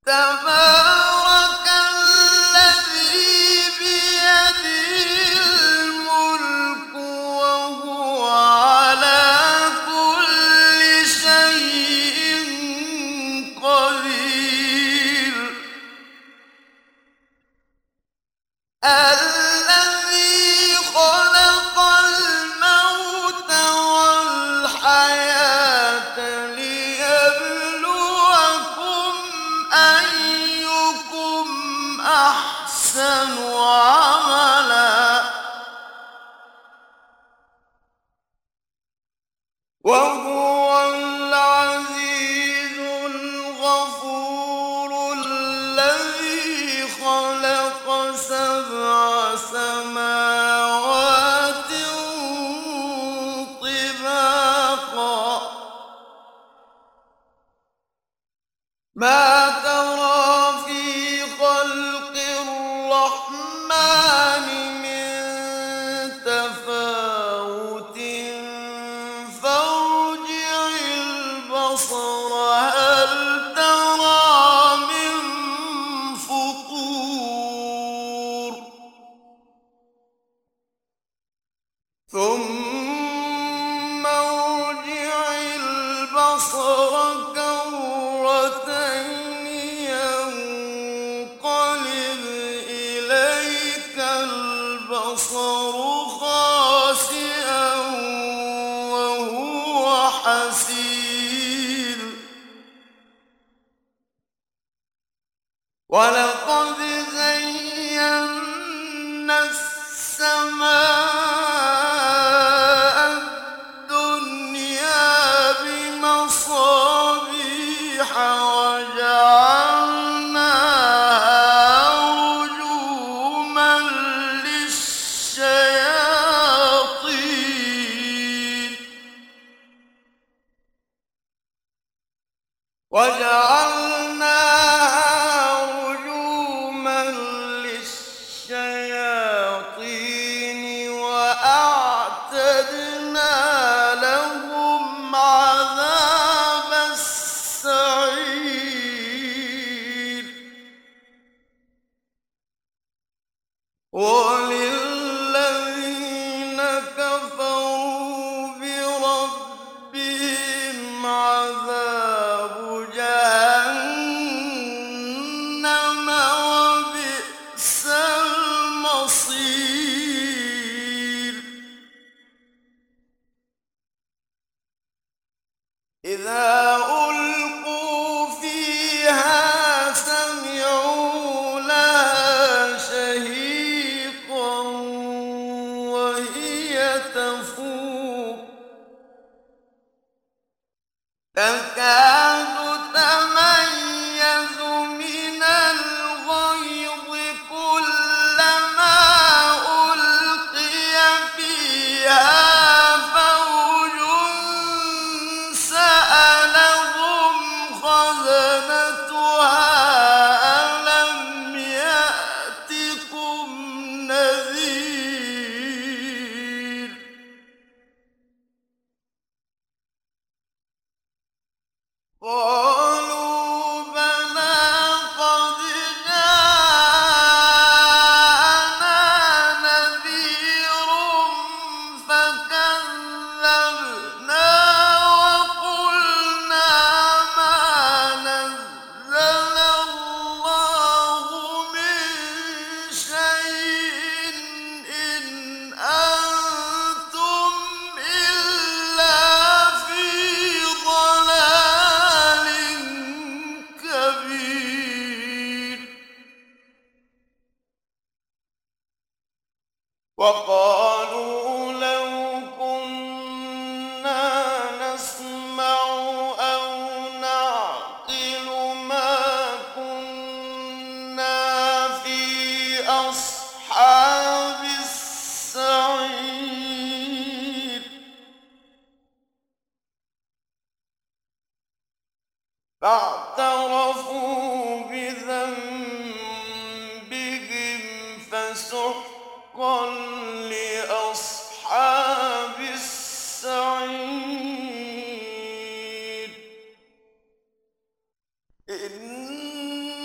تبارك الذي بيده الملك وهو على كل شيء قدير الذي خلق الموت والحياة ليبلوكم أيكم أحسن عملا وهو العزيز الغفور الذي خلق سبع سماوات طباقا ما ترى في خلق الرحمن من تفاوت فارجع البصر هل ترى من فطور ثم ارجع البصر كرتين ينقلب إليك البصر خاسئا وهو حسير ولقد زينا السماء الدنيا بمصابيح وجعلناها رجوما للشياطين وأعتدنا لهم عذاب السعير وللذين كفروا بربهم عذاب جهنم وبئس المصير إذا ألقوا فيها سمعوا لها شهيقا وهي تفور تكاد تميز من الغيظ كلما ألقي فيها فوج سألهم خزنتها ألم يأتكم نذير قالوا بلى قد جاءنا نذير فكذبنا وقلنا ما نزل الله من شيء إن أنتم إلا في ضلال كبير وقالوا لو كنا نسمع أو نعقل ما كنا في أصحاب السعير فاعترفوا بذنبهم فسحقا لأصحاب السعير إن